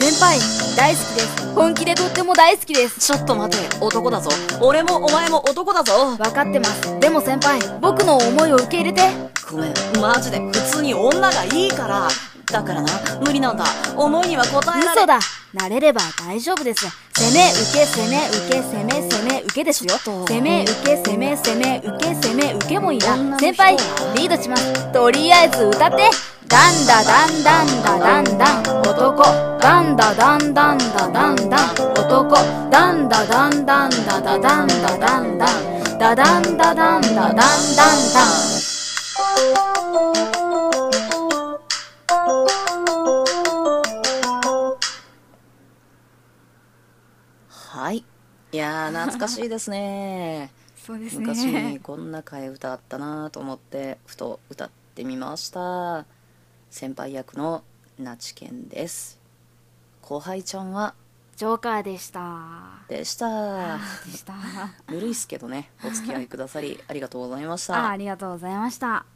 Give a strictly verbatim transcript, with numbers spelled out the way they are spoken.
先輩大好きです。本気でとっても大好きです。 ちょっと待て、男だぞ。俺もお前も男だぞ。 分かってます。でも先輩、僕の思いを受け入れて。 ごめん、マジで普通に女がいいから。だからな、無理なんだ。思いには応えられ。 嘘だ。慣れれば大丈夫です。攻め受け攻め受け攻め攻め受けですよ。攻め受け攻め攻め受け攻め受けもいいな。先輩リードします。とりあえず歌って。ダンダダンダンダダンダン男。ダンダダンダンダダンダン男。ダンダダンダンダダダンダダンダンダダンダダンダダンダンダン。 はい。いやー、懐かしいですね。 そうですね。 昔にこんな替え歌あったなと思ってふと歌ってみました。先輩役のなちけんです。後輩ちゃんはジョーカーでしたでしたでしたぬるいっすけどね、お付き合いくださりありがとうございました。 あありがとうございました。